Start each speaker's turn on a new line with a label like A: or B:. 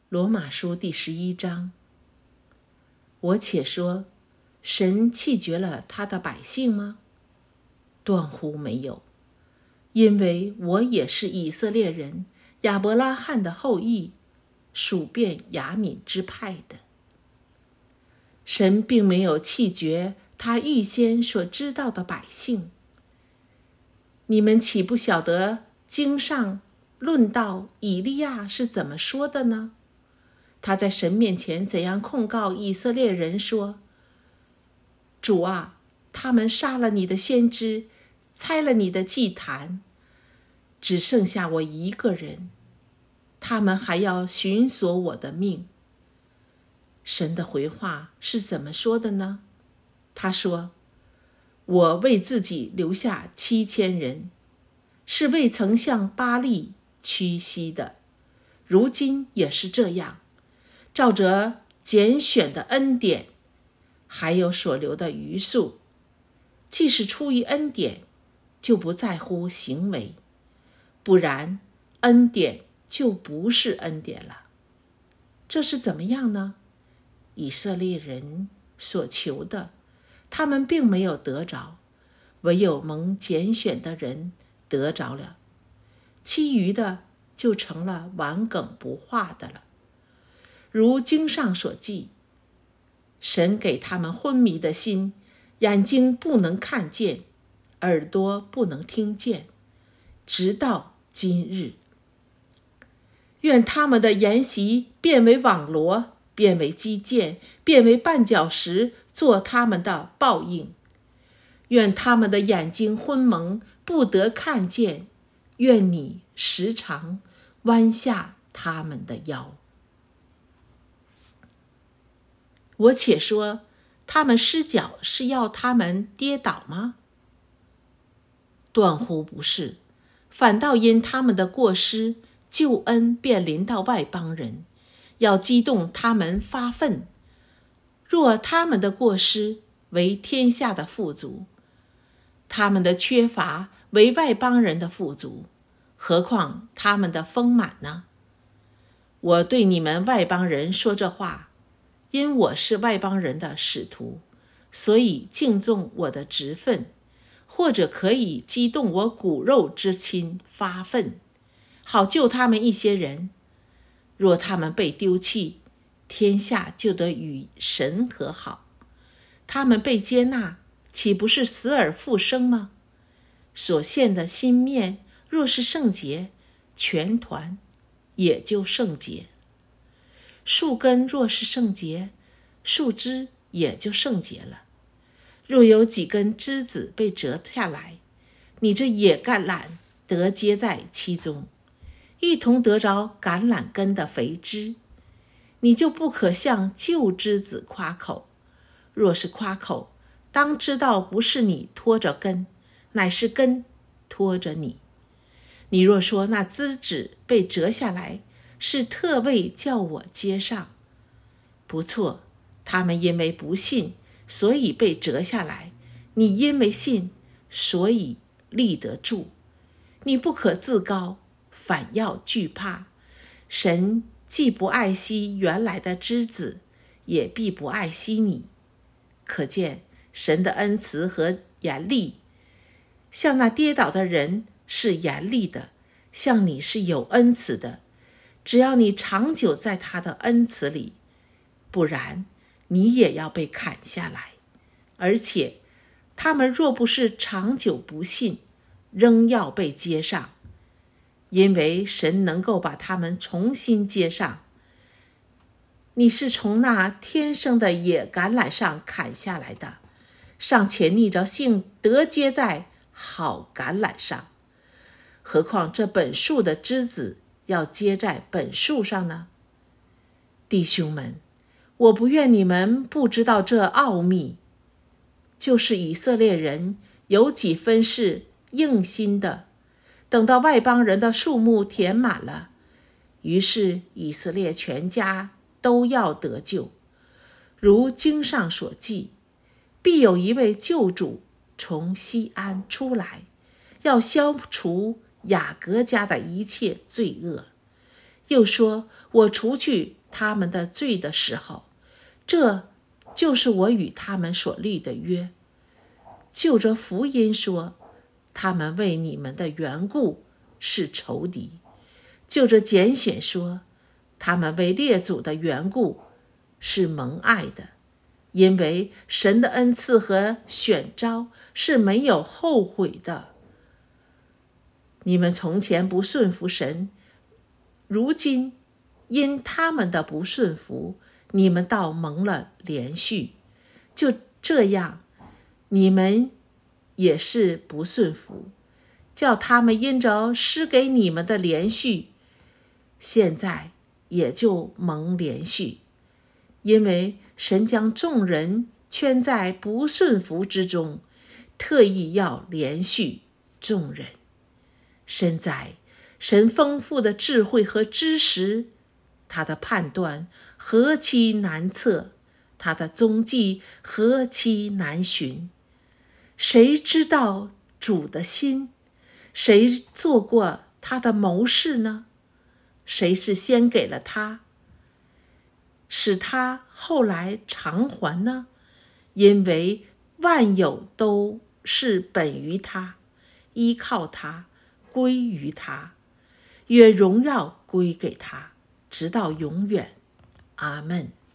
A: 罗马书第11章。我且说，神弃绝了他的百姓吗？断乎没有，因为我也是以色列人，亚伯拉罕的后裔，属便雅悯支派的。神并没有弃绝他预先所知道的百姓。你们岂不晓得经上论到以利亚是怎么说的呢？他在神面前怎样控告以色列人说：主啊，他们杀了你的先知，拆了你的祭坛，只剩下我一个人，他们还要寻索我的命。神的回话是怎么说的呢？他说：我为自己留下7000人，是未曾向巴力屈膝的，如今也是这样，照着拣选的恩典，还有所留的余数，既是出于恩典，就不在乎行为，不然恩典就不是恩典了。这是怎么样呢？以色列人所求的，他们并没有得着，唯有蒙拣选的人得着了，其余的就成了顽梗不化的了。如经上所记，神给他们昏迷的心，眼睛不能看见，耳朵不能听见，直到今日。愿他们的筵席变为网罗，变为机剑，变为绊脚石，做他们的报应。愿他们的眼睛昏蒙，不得看见，愿你时常弯下他们的腰。我且说，他们失脚是要他们跌倒吗？断乎不是，反倒因他们的过失，救恩便临到外邦人，要激动他们发愤。若他们的过失为天下的富足，他们的缺乏为外邦人的富足，何况他们的丰满呢？我对你们外邦人说这话，因我是外邦人的使徒，所以敬重我的职分，或者可以激动我骨肉之亲发愤，好救他们一些人。若他们被丢弃，天下就得与神和好；他们被接纳，岂不是死而复生吗？所献的新面若是圣洁，全团也就圣洁。树根若是圣洁，树枝也就圣洁了。若有几根枝子被折下来，你这野橄榄得接在其中，一同得着橄榄根的肥枝，你就不可向旧枝子夸口。若是夸口，当知道不是你拖着根，乃是根拖着你。你若说那枝子被折下来，是特为叫我接上，不错，他们因为不信，所以被折下来；你因为信，所以立得住。你不可自高，反要惧怕。神既不爱惜原来的枝子，也必不爱惜你。可见神的恩慈和严厉，像那跌倒的人是严厉的，像你是有恩慈的。只要你长久在他的恩慈里，不然你也要被砍下来。而且他们若不是长久不信，仍要被接上，因为神能够把他们重新接上。你是从那天生的野橄榄上砍下来的，尚且逆着性得接在好橄榄上，何况这本树的枝子要接在本树上呢？弟兄们，我不愿你们不知道这奥秘，就是以色列人有几分是硬心的，等到外邦人的数目填满了，于是以色列全家都要得救。如经上所记，必有一位救主从西安出来，要消除雅各家的一切罪恶。 又说，我除去他们的罪的时候，这就是我与他们所立的约。就着福音说，他们为你们的缘故是仇敌；就着拣选说，他们为列祖的缘故是蒙爱的。因为神的恩赐和选召是没有后悔的。你们从前不顺服神，如今因他们的不顺服，你们倒蒙了连续。就这样，你们也是不顺服，叫他们因着施给你们的连续，现在也就蒙连续。因为神将众人圈在不顺服之中，特意要连续众人。身在神丰富的智慧和知识，他的判断何其难测，他的踪迹何其难寻。谁知道主的心？谁做过他的谋士呢？谁是先给了他，使他后来偿还呢？因为万有都是本于他，依靠他，归于他，愿荣耀归给他，直到永远。阿们。